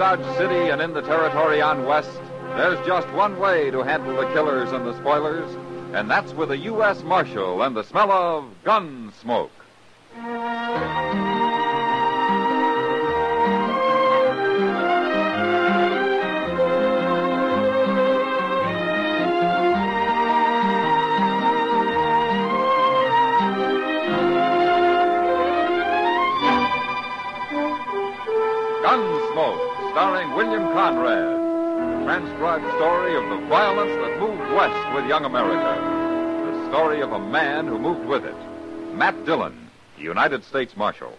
Dodge City and in the territory on West, there's just one way to handle the killers and the spoilers, and that's with a U.S. Marshal and the smell of gun smoke. Gunsmoke, starring William Conrad. The transcribed story of the violence that moved west with young America. The story of a man who moved with it. Matt Dillon, United States Marshal.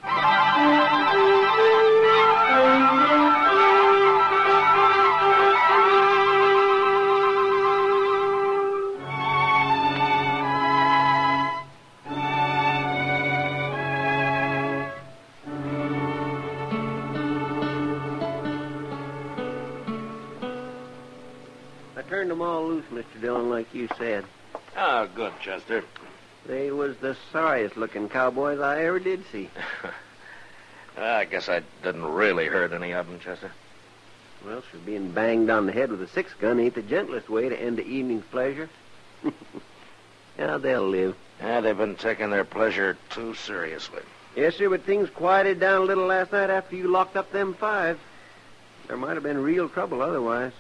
I turned them all loose, Mr. Dillon, like you said. Oh, good, Chester. They was the sorriest-looking cowboys I ever did see. I guess I didn't really hurt any of them, Chester. Well, sure, being banged on the head with a 6-gun ain't the gentlest way to end the evening's pleasure. Yeah, they'll live. Yeah, they've been taking their pleasure too seriously. Yes, sir, but things quieted down a little last night after you locked up them 5. There might have been real trouble otherwise.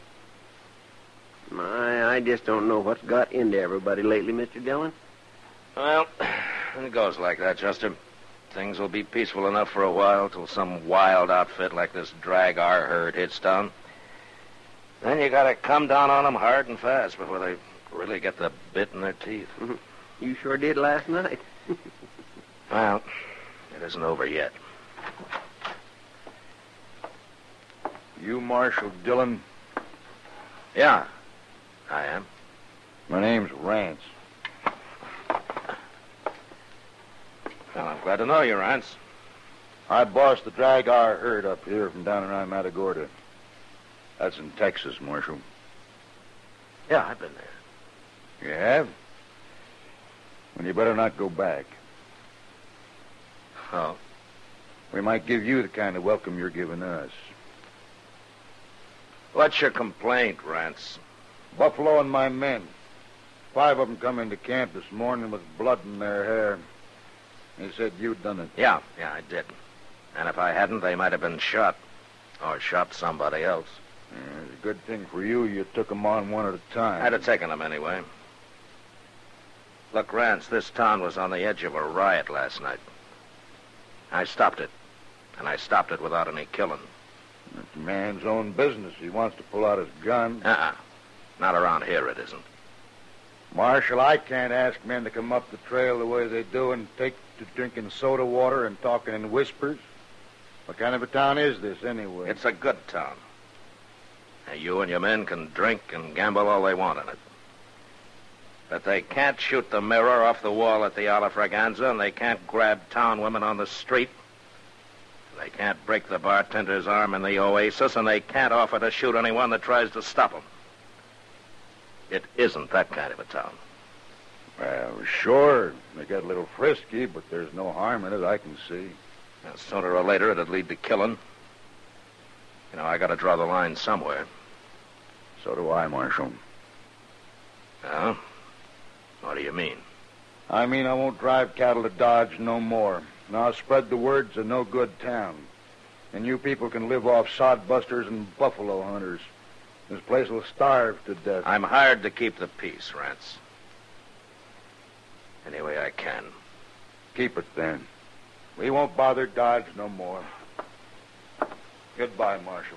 I just don't know what's got into everybody lately, Mr. Dillon. Well, it goes like that, Chester. Things will be peaceful enough for a while till some wild outfit like this drag our herd hits town. Then you gotta come down on them hard and fast before they really get the bit in their teeth. You sure did last night. Well, it isn't over yet. You Marshal Dillon? Yeah, I am. My name's Rance. Well, I'm glad to know you, Rance. I boss the drag our herd up here from down around Matagorda. That's in Texas, Marshal. Yeah, I've been there. You have? Well, you better not go back. Oh? We might give you the kind of welcome you're giving us. What's your complaint, Rance? Buffalo and my men. 5 of them come into camp this morning with blood in their hair. They said you'd done it. Yeah, I did. And if I hadn't, they might have been shot. Or shot somebody else. Yeah, it's a good thing for you took them on one at a time. I'd have taken them anyway. Look, Rance, this town was on the edge of a riot last night. I stopped it. And I stopped it without any killing. It's a man's own business. He wants to pull out his gun. Not around here, it isn't. Marshal, I can't ask men to come up the trail the way they do and take to drinking soda water and talking in whispers. What kind of a town is this, anyway? It's a good town. Now, you and your men can drink and gamble all they want in it. But they can't shoot the mirror off the wall at the Alla Fraganza, and they can't grab town women on the street. They can't break the bartender's arm in the Oasis, and they can't offer to shoot anyone that tries to stop them. It isn't that kind of a town. Well, sure, they get a little frisky, but there's no harm in it, I can see. Now, sooner or later, it'd lead to killing. You know, I gotta draw the line somewhere. So do I, Marshal. Well, what do you mean? I mean I won't drive cattle to Dodge no more. And I'll spread the word it's a no-good town. And you people can live off sodbusters and buffalo hunters. This place will starve to death. I'm hired to keep the peace, Rance. Any way I can. Keep it, then. We won't bother Dodge no more. Goodbye, Marshal.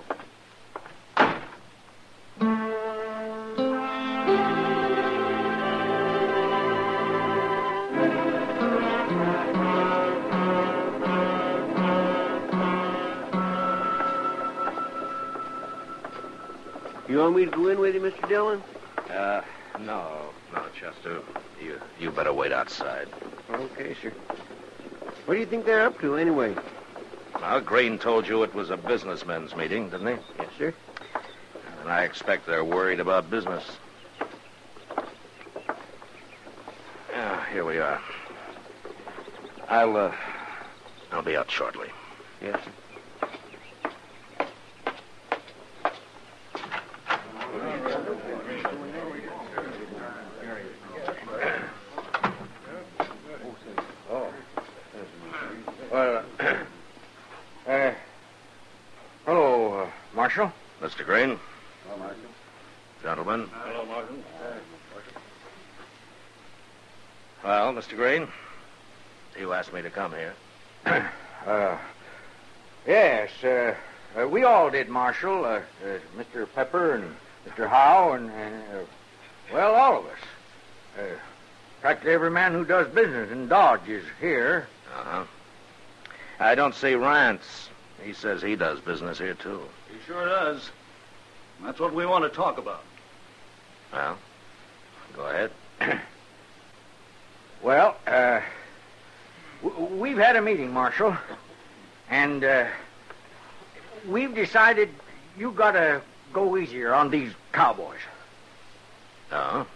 You want me to go in with you, Mr. Dillon? No, Chester. You better wait outside. Okay, sir. What do you think they're up to, anyway? Well, Green told you it was a businessmen's meeting, didn't he? Yes, sir. And I expect they're worried about business. Yeah, here we are. I'll be out shortly. Yes, sir. Marshal. Mr. Green. Gentlemen. Hello, Marshal. Well, Mr. Green, you asked me to come here. Yes, we all did, Marshal. Mr. Pepper and Mr. Howe and well, all of us. Practically every man who does business in Dodge is here. Uh-huh. I don't see Rance. He says he does business here, too. He sure does. That's what we want to talk about. Well, go ahead. Well, we've had a meeting, Marshal, and we've decided you got to go easier on these cowboys. Oh?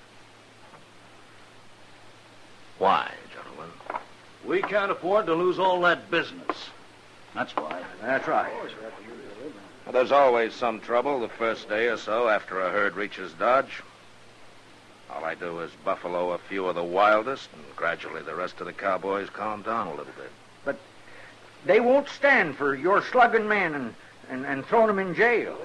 Why, gentlemen? We can't afford to lose all that business. That's why. That's right. Well, there's always some trouble the first day or so after a herd reaches Dodge. All I do is buffalo a few of the wildest, and gradually the rest of the cowboys calm down a little bit. But they won't stand for your slugging men and throwing them in jail.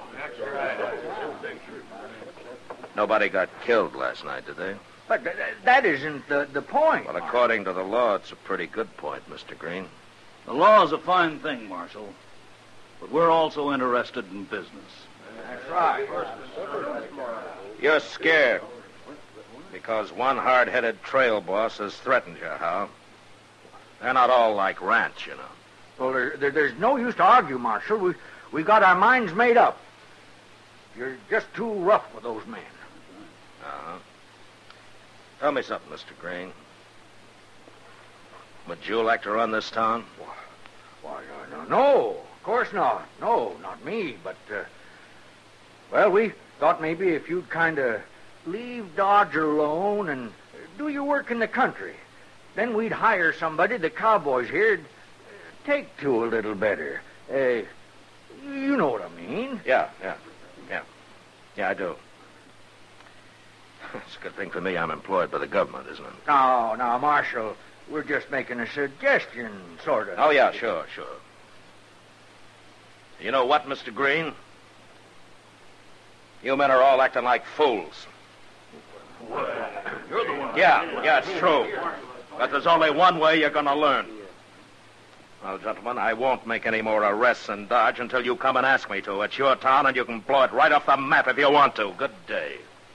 Nobody got killed last night, did they? But that isn't the point. Well, according to the law, it's a pretty good point, Mr. Green. The law's a fine thing, Marshal. But we're also interested in business. That's right. You're scared because one hard-headed trail boss has threatened you, Hal. They're not all like Rance, you know. Well, there's no use to argue, Marshal. We got our minds made up. You're just too rough with those men. Uh-huh. Tell me something, Mr. Green. Would you like to run this town? Why, no, of course not. No, not me, but, well, we thought maybe if you'd kind of leave Dodge alone and do your work in the country, then we'd hire somebody the cowboys here'd take to a little better. You know what I mean. Yeah, I do. It's a good thing for me I'm employed by the government, isn't it? No, Marshal, we're just making a suggestion, sort of. Oh, yeah, sure. You know what, Mr. Green? You men are all acting like fools. You're the one. Yeah, it's true. But there's only one way you're going to learn. Well, gentlemen, I won't make any more arrests in Dodge until you come and ask me to. It's your town, and you can blow it right off the map if you want to. Good day.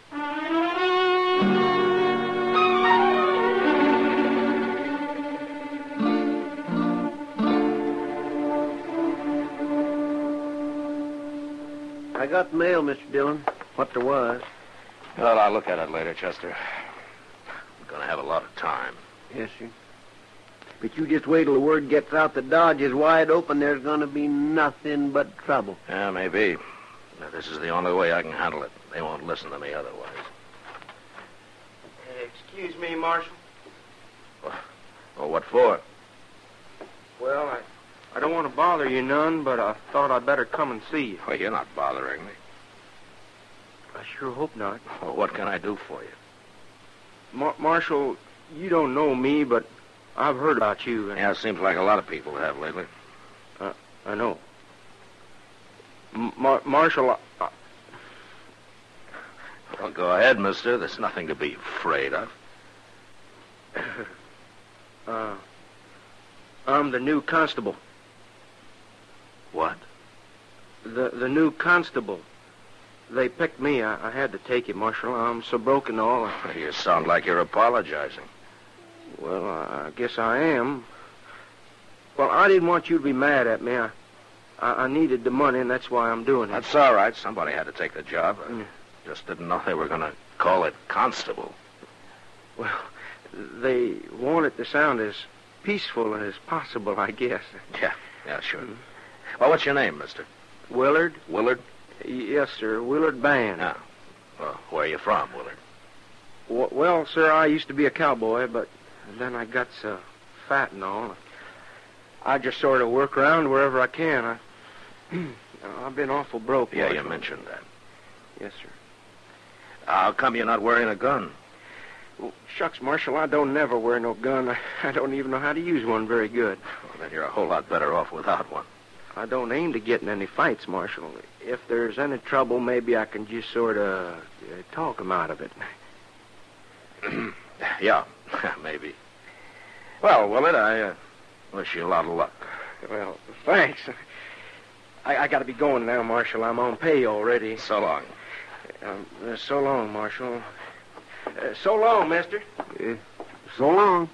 I got the mail, Mr. Dillon. What there was. Well, I'll look at it later, Chester. I'm going to have a lot of time. Yes, sir. But you just wait till the word gets out that Dodge is wide open. There's going to be nothing but trouble. Yeah, maybe. Now, this is the only way I can handle it. They won't listen to me otherwise. Excuse me, Marshal. Well, what for? Well, I don't want to bother you none, but I thought I'd better come and see you. Well, you're not bothering me. I sure hope not. Well, what can I do for you? Marshal, you don't know me, but I've heard about you. Yeah, it seems like a lot of people have lately. I know. Marshal, Well, go ahead, mister. There's nothing to be afraid of. I'm the new constable. What? The new constable. They picked me. I had to take it, Marshal. I'm so broken all. You sound like you're apologizing. Well, I guess I am. Well, I didn't want you to be mad at me. I needed the money, and that's why I'm doing it. That's all right. Somebody had to take the job. I just didn't know they were going to call it constable. Well, they want it to sound as peaceful as possible, I guess. Yeah, sure. Well, what's your name, mister? Willard? Willard? Yes, sir. Willard Band. Yeah. Well, where are you from, Willard? Well, sir, I used to be a cowboy, but then I got so fat and all. I just sort of work around wherever I can. I've been awful broke. Yeah, Marshal. you mentioned that. Yes, sir. How come you're not wearing a gun? Well, shucks, Marshal, I don't never wear no gun. I don't even know how to use one very good. Well, then you're a whole lot better off without one. I don't aim to get in any fights, Marshal. If there's any trouble, maybe I can just sort of talk 'em out of it. Yeah, maybe. Well, Willard, I wish you a lot of luck. Well, thanks. I got to be going now, Marshal. I'm on pay already. So long. So long, Marshal. So long, mister. So long.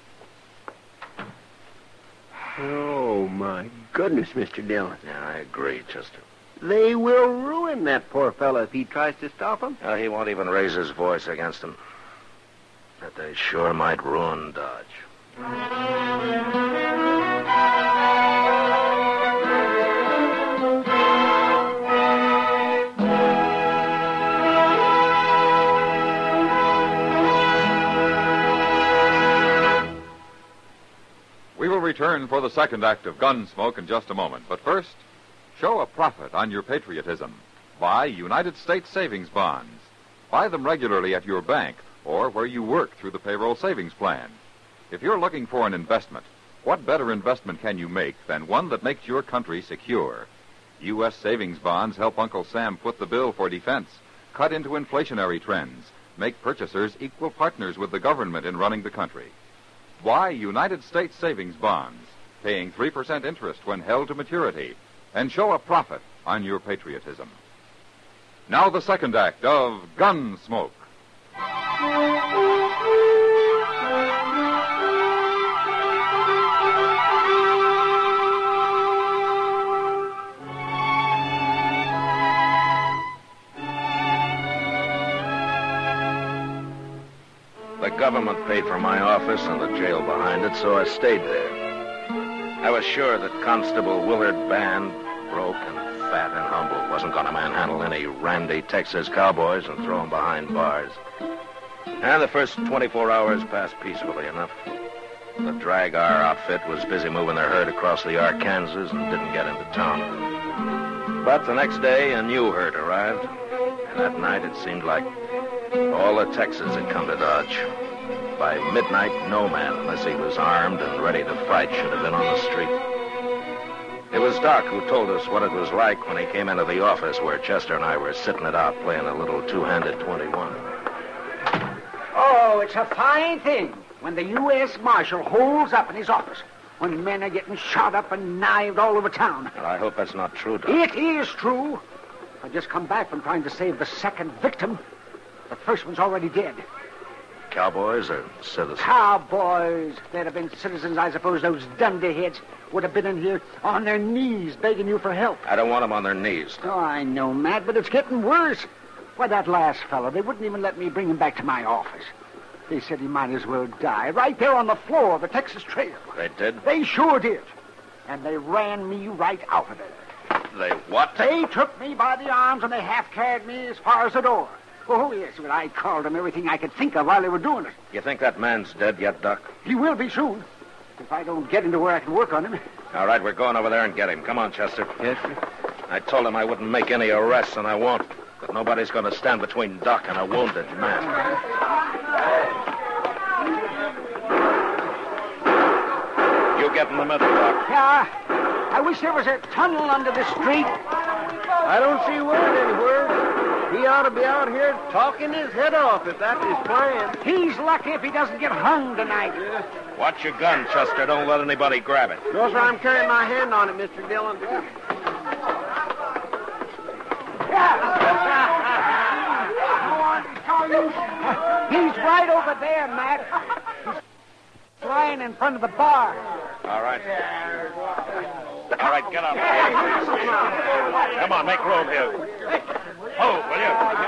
Oh, my goodness, Mr. Dillon. Yeah, I agree, Chester. They will ruin that poor fellow if he tries to stop him. He won't even raise his voice against him. But they sure might ruin Dodge. We will return for the second act of Gunsmoke in just a moment. But first, show a profit on your patriotism. Buy United States savings bonds. Buy them regularly at your bank or where you work through the payroll savings plan. If you're looking for an investment, what better investment can you make than one that makes your country secure? U.S. savings bonds help Uncle Sam foot the bill for defense, cut into inflationary trends, make purchasers equal partners with the government in running the country. Buy United States savings bonds, paying 3% interest when held to maturity, and show a profit on your patriotism. Now the second act of Gunsmoke. The government paid for my office and the jail behind it, so I stayed there. I was sure that Constable Willard Band, broke and fat and humble, wasn't going to manhandle any randy Texas cowboys and throw them behind bars. And the first 24 hours passed peacefully enough. The Drag R outfit was busy moving their herd across the Arkansas and didn't get into town. But the next day, a new herd arrived, and that night it seemed like all of Texas had come to Dodge. By midnight, no man, unless he was armed and ready to fight, should have been on the street. It was Doc who told us what it was like when he came into the office where Chester and I were sitting it out playing a little two-handed 21. Oh, it's a fine thing when the U.S. Marshal holds up in his office when men are getting shot up and knifed all over town. Well, I hope that's not true, Doc. It is true. I just come back from trying to save the second victim. The first one's already dead. Cowboys or citizens? Cowboys. If they'd have been citizens, I suppose those dunderheads would have been in here on their knees begging you for help. I don't want them on their knees. Oh, I know, Matt, but it's getting worse. Why, that last fellow, they wouldn't even let me bring him back to my office. They said he might as well die right there on the floor of the Texas Trail. They did? They sure did. And they ran me right out of there. They what? They took me by the arms and they half-carried me as far as the door. Oh, yes, but I called them everything I could think of while they were doing it. You think that man's dead yet, Doc? He will be soon, if I don't get into where I can work on him. All right, we're going over there and get him. Come on, Chester. Yes, sir. I told him I wouldn't make any arrests, and I won't. But nobody's going to stand between Doc and a wounded man. You get in the middle, Doc. Yeah, I wish there was a tunnel under the street. I don't see word anywhere. He ought to be out here talking his head off if that's his plan. He's lucky if he doesn't get hung tonight. Watch your gun, Chester. Don't let anybody grab it. No, sir, I'm carrying my hand on it, Mr. Dillon. He's right over there, Matt. He's lying in front of the bar. All right. All right, get up. Come on, make room here. Oh, will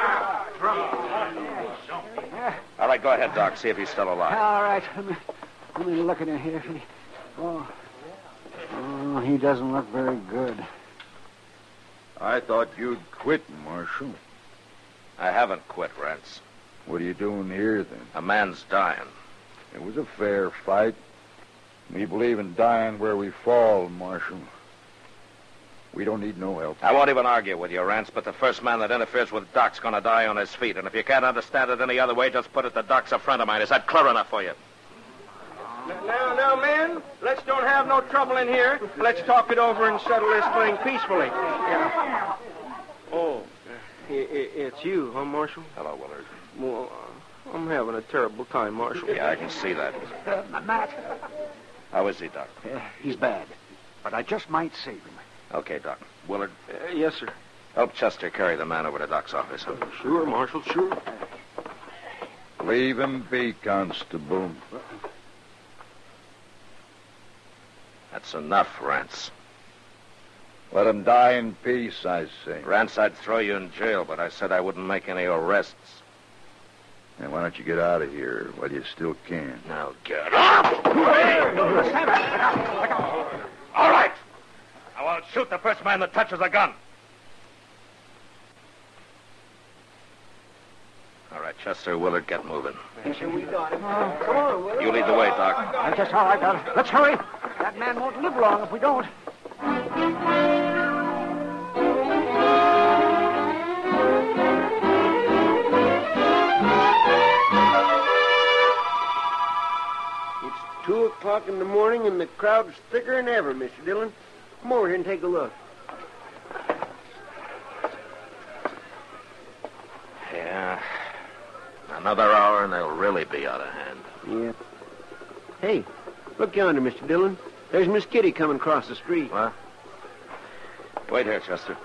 you? All right, go ahead, Doc. See if he's still alive. All right. Let me look at him here. Oh, he doesn't look very good. I thought you'd quit, Marshal. I haven't quit, Rance. What are you doing here, then? A man's dying. It was a fair fight. We believe in dying where we fall, Marshal. We don't need no help. I won't even argue with you, Rance, but the first man that interferes with Doc's going to die on his feet. And if you can't understand it any other way, just put it that Doc's a friend of mine. Is that clear enough for you? Now, Now, men, let's don't have no trouble in here. Let's talk it over and settle this thing peacefully. Yeah. Oh, it's you, huh, Marshal? Hello, Willard. Well, I'm having a terrible time, Marshal. Yeah, I can see that. Matt, How is he, Doc? he's bad, but I just might save him. Okay, Doc. Willard, Yes, sir. help Chester carry the man over to Doc's office. Huh? Sure, Marshal, sure. Leave him be, Constable. That's enough, Rance. Let him die in peace, I say. Rance, I'd throw you in jail, but I said I wouldn't make any arrests. And why don't you get out of here while you still can? Now get up! All right. I won't shoot the first man that touches a gun. All right, Chester, Willard, get moving. We got him. Come on, Willard. You lead the way, Doc. That's just all right, Doc. Let's hurry. That man won't live long if we don't. It's 2 o'clock in the morning, and the crowd's thicker than ever, Mr. Dillon. Come over here and take a look. Yeah. Another hour and they'll really be out of hand. Yeah. Hey, look yonder, Mr. Dillon. There's Miss Kitty coming across the street. What? Wait here, Chester.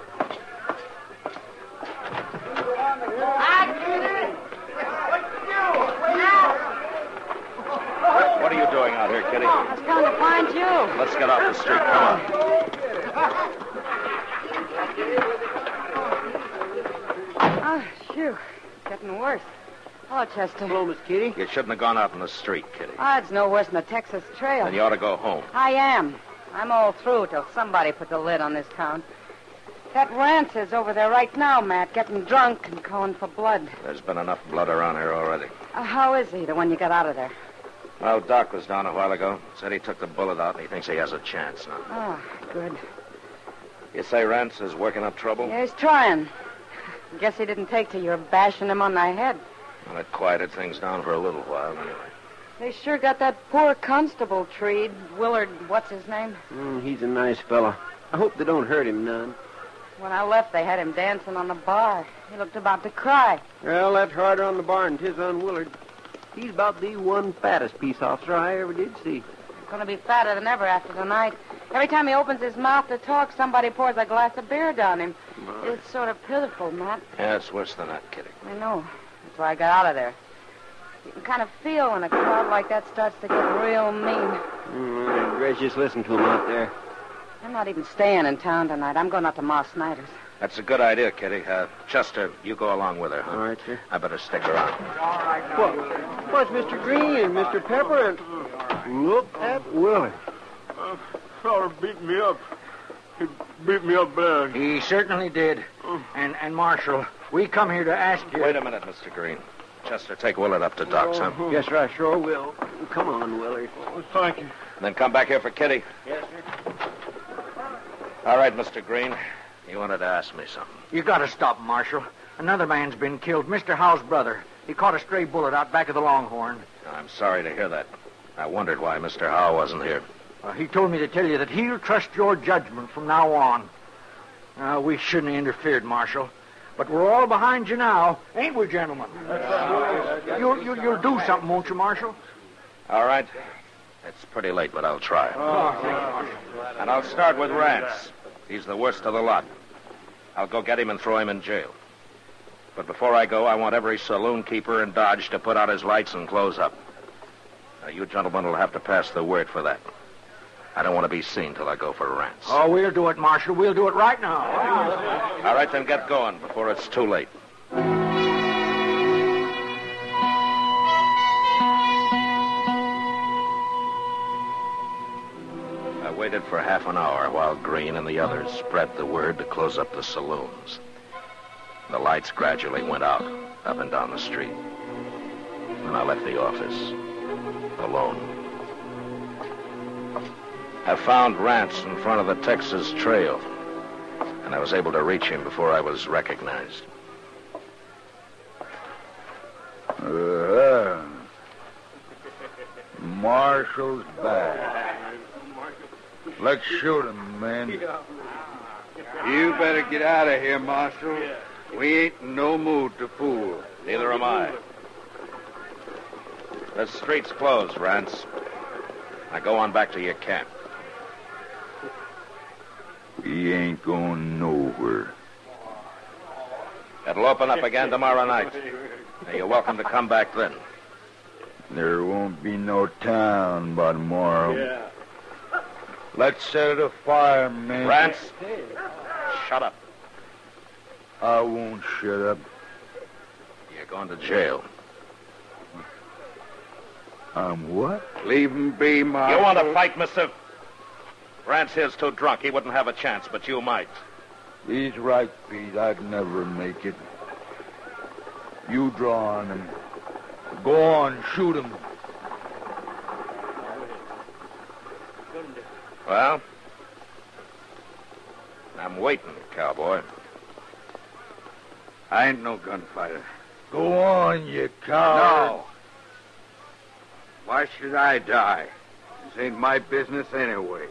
What are you doing out here, Kitty? I was coming to find you. Let's get off the street. Come on. Oh, phew. Getting worse. Hello, Chester. Hello, Miss Kitty. You shouldn't have gone out in the street, Kitty. Oh, it's no worse than the Texas Trail. Then you ought to go home. I am. I'm all through till somebody put the lid on this town. That Rance is over there right now, Matt, getting drunk and calling for blood. There's been enough blood around here already. How is he, the one you got out of there? Well, Doc was down a while ago. Said he took the bullet out and he thinks he has a chance now. Oh, good. You say Rance is working up trouble? Yeah, he's trying. Guess he didn't take to your bashing him on the head. Well, it quieted things down for a little while, anyway. They sure got that poor constable treed. Willard, what's his name? He's a nice fella. I hope they don't hurt him none. When I left, they had him dancing on the bar. He looked about to cry. Well, that's harder on the bar than 'tis on Willard. He's about the one fattest peace officer I ever did see. He's going to be fatter than ever after tonight. Every time he opens his mouth to talk, somebody pours a glass of beer down him. It's sort of pitiful, Matt. Yeah, it's worse than that, Kitty. I know. That's why I got out of there. You can kind of feel when a crowd like that starts to get real mean. Grace, just listen to him out there. I'm not even staying in town tonight. I'm going out to Ma Snyder's. That's a good idea, Kitty. Chester, you go along with her, huh? All right, sir. I better stick around. What's Mr. Green and Mr. Pepper and... Look at Willard. Fella beat me up. He beat me up bad. He certainly did. And Marshal, we come here to ask you... Wait a minute, Mr. Green. Chester, take Willard up to Doc's, huh? Yes, sir, I sure will. Come on, Willard. Thank you. And then come back here for Kitty. Yes, sir. All right, Mr. Green. You wanted to ask me something. You got to stop, Marshal. Another man's been killed, Mr. Howe's brother. He caught a stray bullet out back of the Longhorn. I'm sorry to hear that. I wondered why Mr. Howe wasn't here. He told me to tell you that he'll trust your judgment from now on. We shouldn't have interfered, Marshal. But we're all behind you now, ain't we, gentlemen? You'll do something, won't you, Marshal? All right. It's pretty late, but I'll try. And I'll start with Rance. He's the worst of the lot. I'll go get him and throw him in jail. But before I go, I want every saloon keeper in Dodge to put out his lights and close up. Now, you gentlemen will have to pass the word for that. I don't want to be seen till I go for Rance. Oh, we'll do it, Marshal. We'll do it right now. All right, then get going before it's too late. I waited for half an hour while Green and the others spread the word to close up the saloons. The lights gradually went out, up and down the street. And I left the office, alone. I found Rance in front of the Texas Trail, and I was able to reach him before I was recognized. Marshall's back. Let's shoot him, men. You better get out of here, Marshal. We ain't in no mood to fool. Neither am I. The street's closed, Rance. Now go on back to your camp. He ain't going nowhere. It'll open up again tomorrow night. Now, you're welcome to come back then. There won't be no town by tomorrow. Yeah. Let's set it afire, men. Rance, shut up. I won't shut up. You're going to jail. I'm what? Leave him be, Marshal. You want to fight, mister? Rance here's too drunk. He wouldn't have a chance, but you might. He's right, Pete. I'd never make it. You draw on him. Go on, shoot him. Well, I'm waiting, cowboy. I ain't no gunfighter. Go on, you coward. No. Why should I die? This ain't my business anyway.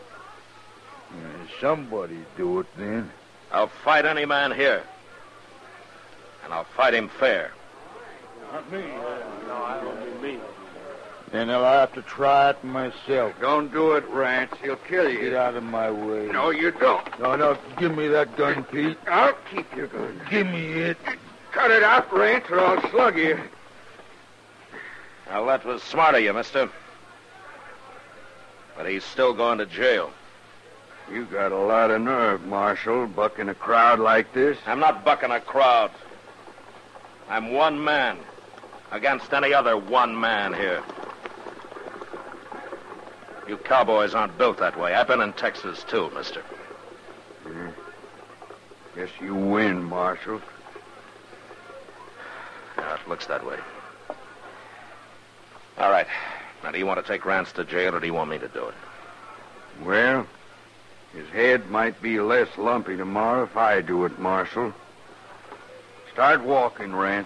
Somebody do it then. I'll fight any man here. And I'll fight him fair. Not me. No, I don't mean me. Then I'll have to try it myself. Don't do it, Rance. He'll kill you. Get out of my way. No, you don't. No, give me that gun, Pete. I'll keep your gun. Give me it. Cut it out, Rance, or I'll slug you. Now, that was smart of you, mister. But he's still going to jail. You got a lot of nerve, Marshal, bucking a crowd like this. I'm not bucking a crowd. I'm one man against any other one man here. You cowboys aren't built that way. I've been in Texas, too, mister. Guess you win, Marshal. Yeah, it looks that way. All right. Now, do you want to take Rance to jail, or do you want me to do it? Well, his head might be less lumpy tomorrow if I do it, Marshal. Start walking, Rance.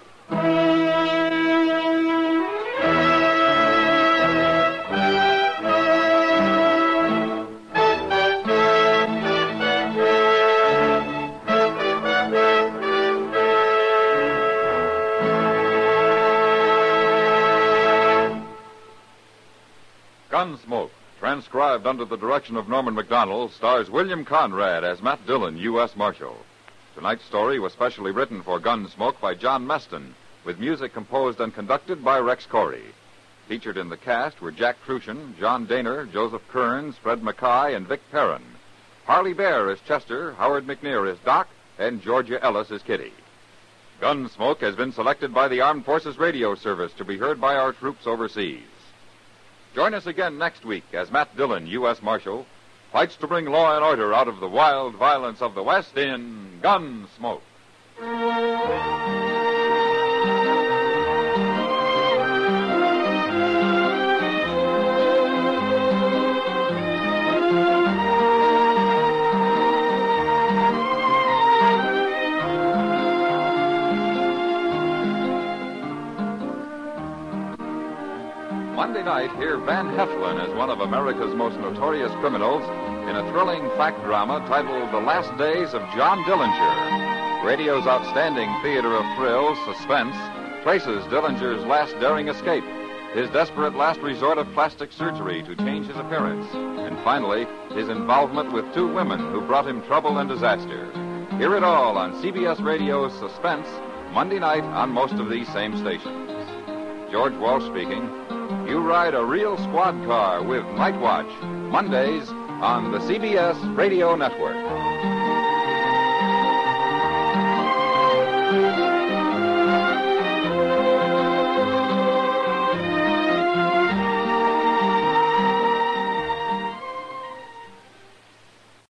Gunsmoke, transcribed under the direction of Norman Macdonnell, stars William Conrad as Matt Dillon, U.S. Marshal. Tonight's story was specially written for Gunsmoke by John Meston, with music composed and conducted by Rex Corey. Featured in the cast were Jack Crucian, John Daner, Joseph Kearns, Fred Mackay, and Vic Perrin. Harley Bear as Chester, Howard McNear as Doc, and Georgia Ellis as Kitty. Gunsmoke has been selected by the Armed Forces Radio Service to be heard by our troops overseas. Join us again next week as Matt Dillon, U.S. Marshal, fights to bring law and order out of the wild violence of the West in Gunsmoke. Monday night, hear Van Heflin as one of America's most notorious criminals in a thrilling fact drama titled The Last Days of John Dillinger. Radio's outstanding theater of thrills, suspense, traces Dillinger's last daring escape, his desperate last resort of plastic surgery to change his appearance, and finally, his involvement with two women who brought him trouble and disaster. Hear it all on CBS Radio's Suspense, Monday night on most of these same stations. George Walsh speaking. You ride a real squad car with Night Watch, Mondays on the CBS Radio Network.